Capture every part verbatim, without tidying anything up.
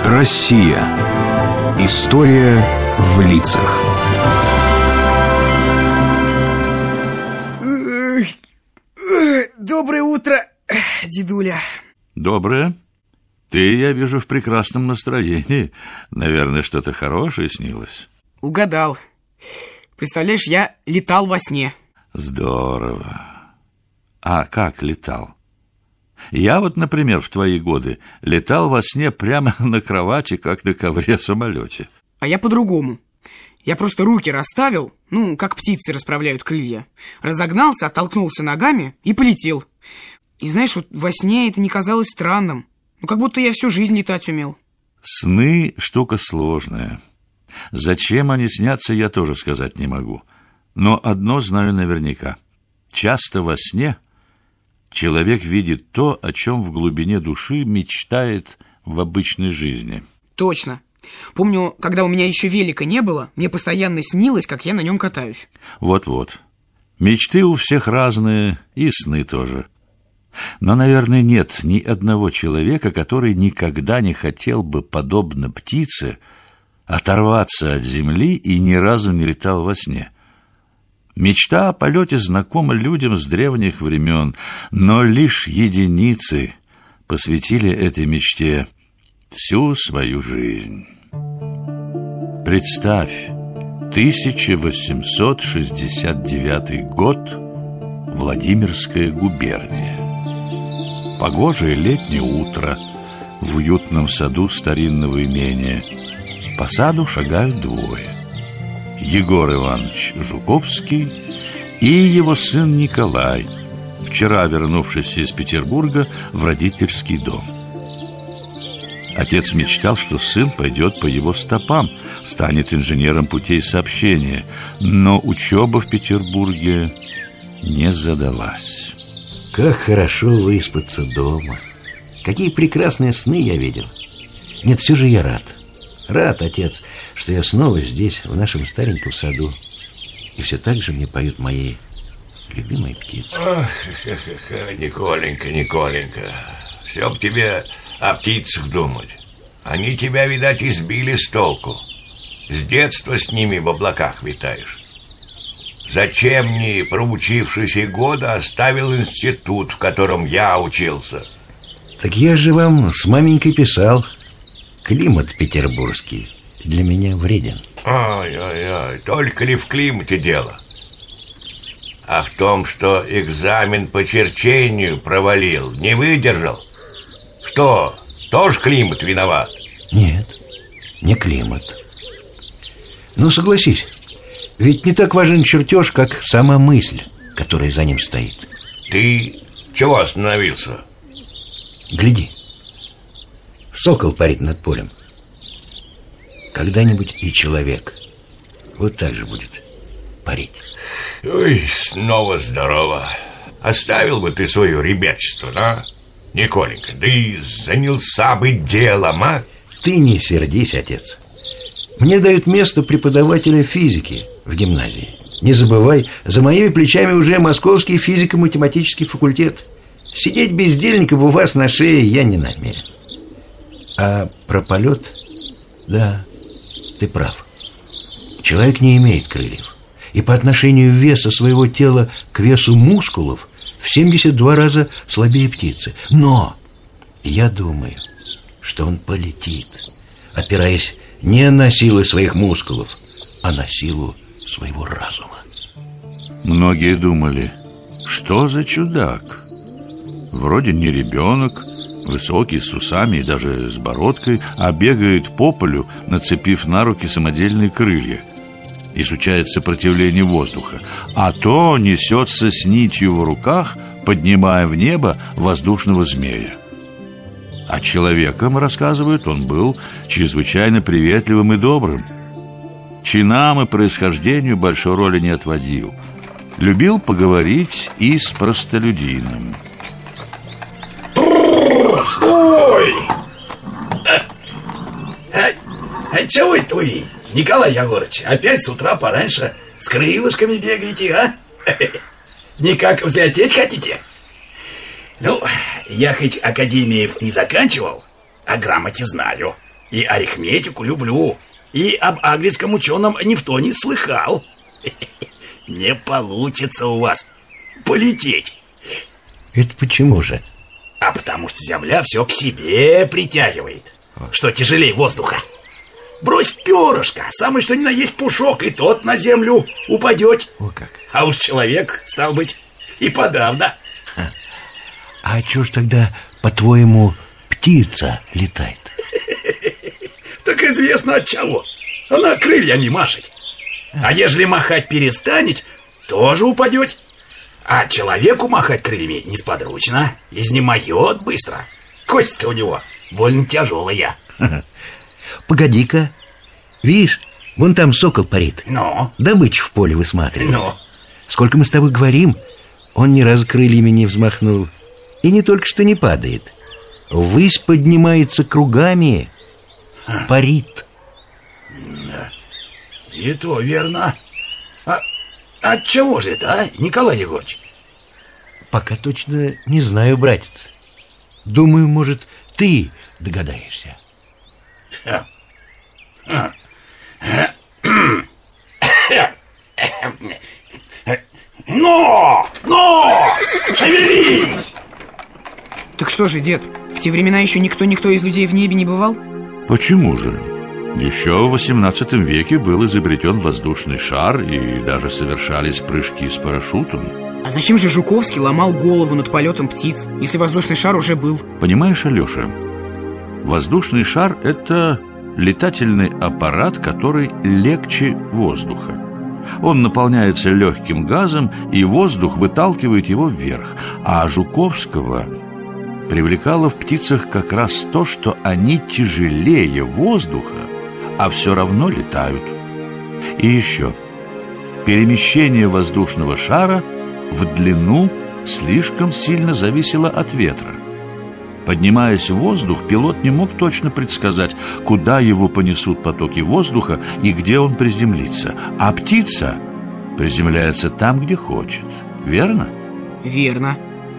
Россия. История в лицах. Доброе утро, дедуля. Доброе. Ты, я вижу, в прекрасном настроении. Наверное, что-то хорошее снилось. Угадал. Представляешь, я летал во сне. Здорово. А как летал? Я вот, например, в твои годы летал во сне прямо на кровати, как на ковре-самолете. А я по-другому. Я просто руки расставил, ну, как птицы расправляют крылья. Разогнался, оттолкнулся ногами и полетел. И знаешь, вот во сне это не казалось странным. Ну, как будто я всю жизнь летать умел. Сны — штука сложная. Зачем они снятся, я тоже сказать не могу. Но одно знаю наверняка. Часто во сне человек видит то, о чем в глубине души мечтает в обычной жизни. Точно. Помню, когда у меня еще велика не было, мне постоянно снилось, как я на нем катаюсь. Вот-вот. Мечты у всех разные, и сны тоже. Но, наверное, нет ни одного человека, который никогда не хотел бы, подобно птице, оторваться от земли и ни разу не летал во сне. Мечта о полете знакома людям с древних времен, но лишь единицы посвятили этой мечте всю свою жизнь. Представь, тысяча восемьсот шестьдесят девятый год, Владимирская губерния. Погожее летнее утро в уютном саду старинного имения. По саду шагают двое. Егор Иванович Жуковский и его сын Николай, вчера вернувшийся из Петербурга в родительский дом. Отец мечтал, что сын пойдет по его стопам, станет инженером путей сообщения, но учеба в Петербурге не задалась. Как хорошо выспаться дома. Какие прекрасные сны я видел. Нет, все же я рад. Рад, отец, что я снова здесь, в нашем стареньком саду. И все так же мне поют мои любимые птицы. Ах, Николенька, Николенька, все б тебе о птицах думать. Они тебя, видать, избили с толку. С детства с ними в облаках витаешь. Зачем мне, проучившись и года, оставил институт, в котором я учился? Так я же вам с маменькой писал. Климат петербургский для меня вреден. Ай-ай-ай, только ли в климате дело? А в том, что экзамен по черчению провалил, не выдержал? Что, тоже климат виноват? Нет, не климат. Ну, согласись, ведь не так важен чертеж, как сама мысль, которая за ним стоит. Ты чего остановился? Гляди. Сокол парит над полем. Когда-нибудь и человек вот так же будет парить. Ой, снова здорово. Оставил бы ты свое ребячество, да, Николенька? Да и занялся бы делом, а? Ты не сердись, отец. Мне дают место преподавателя физики в гимназии. Не забывай, за моими плечами уже Московский физико-математический факультет. Сидеть бездельником у вас на шее я не намерен. А про полет, да, ты прав. Человек не имеет крыльев. И по отношению веса своего тела к весу мускулов в семьдесят два раза слабее птицы. Но я думаю, что он полетит, опираясь не на силы своих мускулов, а на силу своего разума. Многие думали, что за чудак? Вроде не ребенок, высокий, с усами и даже с бородкой, а бегает по полю, нацепив на руки самодельные крылья, изучает сопротивление воздуха, а то несется с нитью в руках, поднимая в небо воздушного змея. А человеком, рассказывают, он был чрезвычайно приветливым и добрым. Чинам и происхождению большой роли не отводил. Любил поговорить и с простолюдином. Стой! А, а чего это вы, Николай Егорыч, опять с утра пораньше с крылышками бегаете, а? Никак взлететь хотите? Ну, я хоть академиев не заканчивал, а грамоте знаю. И арифметику люблю. И об английском ученом никто не слыхал. Не получится у вас полететь. Это почему же? А потому что Земля все к себе притягивает. Что тяжелее воздуха. Брось перышко, самый что ни на есть пушок, и тот на землю упадет. О как. А уж человек, стал быть, и подавно. А чё ж тогда, по-твоему, птица летает? Так известно от чего. Она крыльями машет. А ежели махать перестанет, тоже упадет. А человеку махать крыльями несподручно. Изнемоет быстро. Кость-то у него больно тяжелая. Погоди-ка. Видишь, вон там сокол парит. Ну? Добычу в поле высматривает. Ну? Сколько мы с тобой говорим, он ни разу крыльями не взмахнул. И не только что не падает. Ввысь поднимается кругами. Парит. Да. И то верно. А от чего же это, а, Николай Егорович? Пока точно не знаю, братец. Думаю, может, ты догадаешься. Но! Но! Шевелись! Так что же, дед, в те времена еще никто-никто из людей в небе не бывал? Почему же? Еще в восемнадцатом веке был изобретен воздушный шар, и даже совершались прыжки с парашютом. А зачем же Жуковский ломал голову над полетом птиц, если воздушный шар уже был? Понимаешь, Алеша, воздушный шар – это летательный аппарат, который легче воздуха. Он наполняется легким газом, и воздух выталкивает его вверх. А Жуковского привлекало в птицах как раз то, что они тяжелее воздуха, а все равно летают. И еще, перемещение воздушного шара в длину слишком сильно зависело от ветра. Поднимаясь в воздух, пилот не мог точно предсказать, куда его понесут потоки воздуха и где он приземлится. А птица приземляется там, где хочет. Верно? Верно.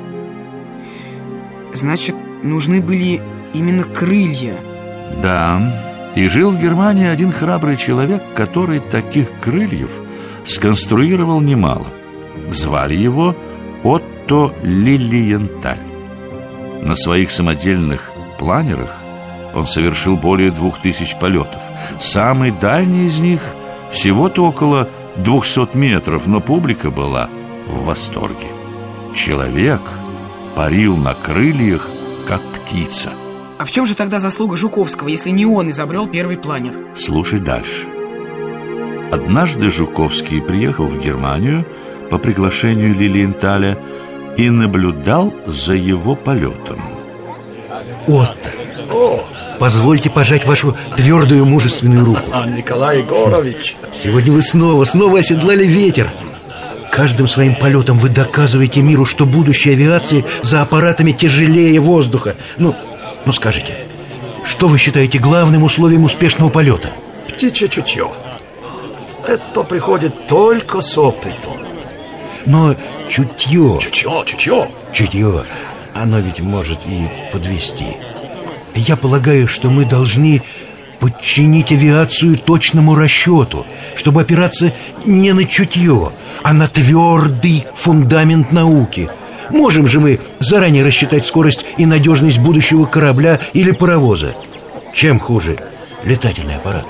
Значит, нужны были именно крылья. Да. И жил в Германии один храбрый человек, который таких крыльев сконструировал немало. Звали его Отто Лилиенталь. На своих самодельных планерах он совершил более двух тысяч полетов. Самый дальний из них всего-то около двухсот метров, но публика была в восторге. Человек парил на крыльях, как птица. А в чем же тогда заслуга Жуковского, если не он изобрел первый планер? Слушай дальше. Однажды Жуковский приехал в Германию по приглашению Лилиенталя и наблюдал за его полетом. Отто, О, позвольте пожать вашу твердую мужественную руку. А, Николай Егорович, сегодня вы снова, снова оседлали ветер. Каждым своим полетом вы доказываете миру, что будущее авиации за аппаратами тяжелее воздуха. Ну, ну скажите, что вы считаете главным условием успешного полета? Птичье чутье. Это приходит только с опытом. Но чутье... Чутье, чутье. Чутье, оно ведь может и подвести. Я полагаю, что мы должны подчинить авиацию точному расчету, чтобы опираться не на чутье, а на твердый фундамент науки. Можем же мы заранее рассчитать скорость и надежность будущего корабля или паровоза? Чем хуже летательный аппарат?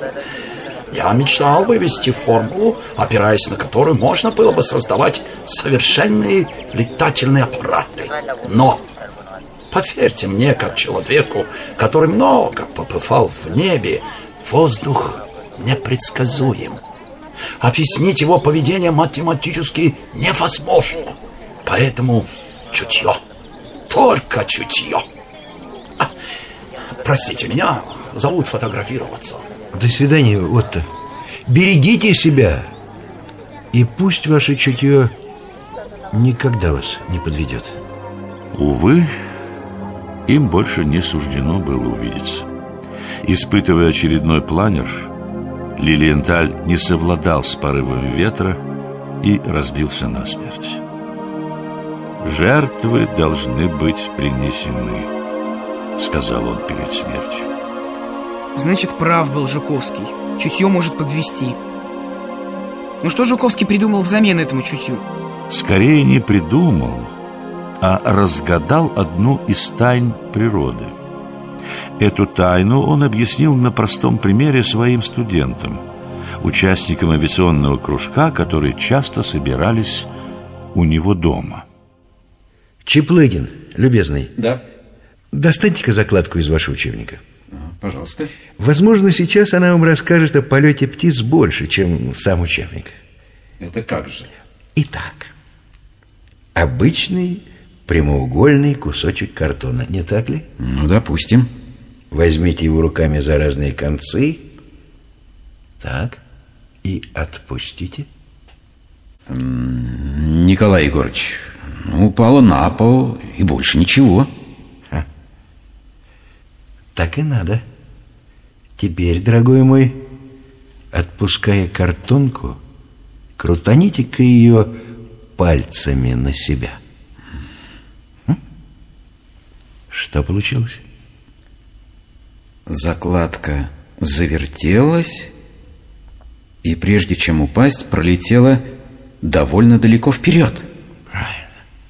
Я мечтал вывести формулу, опираясь на которую можно было бы создавать совершенные летательные аппараты. Но, поверьте мне, как человеку, который много побывал в небе, воздух непредсказуем. Объяснить его поведение математически невозможно. Поэтому чутье, только чутье. А, простите, меня зовут фотографироваться. До свидания, Отто. Берегите себя. И пусть ваше чутье никогда вас не подведет. Увы, им больше не суждено было увидеться. Испытывая очередной планер, Лилиенталь не совладал с порывом ветра и разбился насмерть. «Жертвы должны быть принесены», — сказал он перед смертью. Значит, прав был Жуковский. Чутье может подвести. Ну что Жуковский придумал взамен этому чутью? Скорее не придумал, а разгадал одну из тайн природы. Эту тайну он объяснил на простом примере своим студентам, участникам авиационного кружка, которые часто собирались у него дома. Чеплыгин, любезный. Да. Достаньте-ка закладку из вашего учебника. Пожалуйста. Возможно, сейчас она вам расскажет о полете птиц больше, чем сам учебник. Это как же? Итак, обычный прямоугольный кусочек картона, не так ли? Ну, допустим. Возьмите его руками за разные концы. Так. И отпустите. Николай Егорович, упало на пол и больше ничего. А. Так и надо. Теперь, дорогой мой, отпуская картонку, крутаните-ка ее пальцами на себя. М? Что получилось? Закладка завертелась и, прежде чем упасть, пролетела довольно далеко вперед. Правильно.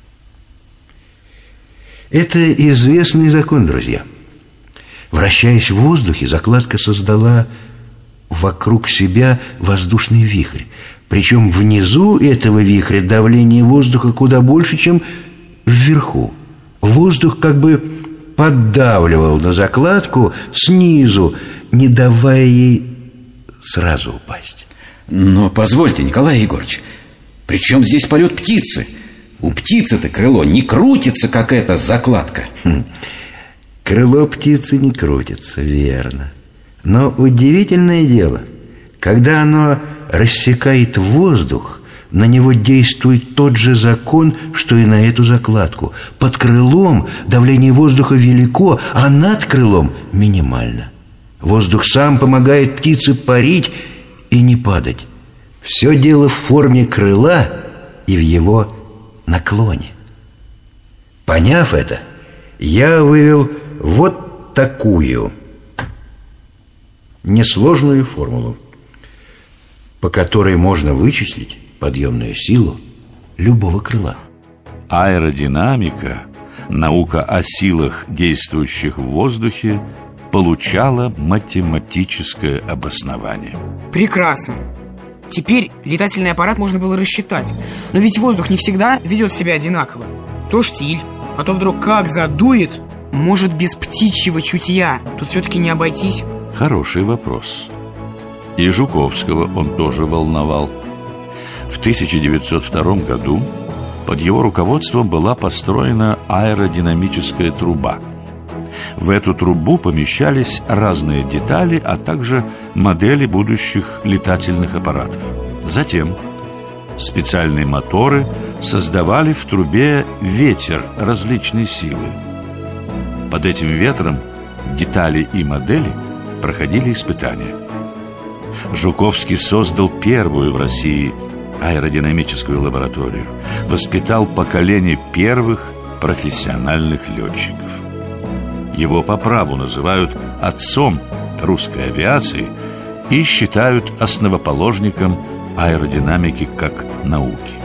Это известный закон, друзья. Вращаясь в воздухе, закладка создала вокруг себя воздушный вихрь. Причем внизу этого вихря давление воздуха куда больше, чем вверху. Воздух как бы поддавливал на закладку снизу, не давая ей сразу упасть. Но позвольте, Николай Егорович, при чем здесь полет птицы? У птицы-то крыло не крутится, как эта закладка. Хм. Крыло птицы не крутится, верно. Но удивительное дело, когда оно рассекает воздух, на него действует тот же закон, что и на эту закладку. Под крылом давление воздуха велико, а над крылом минимально. Воздух сам помогает птице парить и не падать. Все дело в форме крыла и в его наклоне. Поняв это, я вывел вот такую несложную формулу, по которой можно вычислить подъемную силу любого крыла. Аэродинамика, наука о силах, действующих в воздухе, получала математическое обоснование. Прекрасно. Теперь летательный аппарат можно было рассчитать. Но ведь воздух не всегда ведет себя одинаково. То штиль, а то вдруг как задует. Может, без птичьего чутья тут все-таки не обойтись? Хороший вопрос. И Жуковского он тоже волновал. В тысяча девятьсот втором году под его руководством была построена аэродинамическая труба. В эту трубу помещались разные детали, а также модели будущих летательных аппаратов. Затем специальные моторы создавали в трубе ветер различной силы. Под этим ветром детали и модели проходили испытания. Жуковский создал первую в России аэродинамическую лабораторию, воспитал поколение первых профессиональных летчиков. Его по праву называют отцом русской авиации и считают основоположником аэродинамики как науки.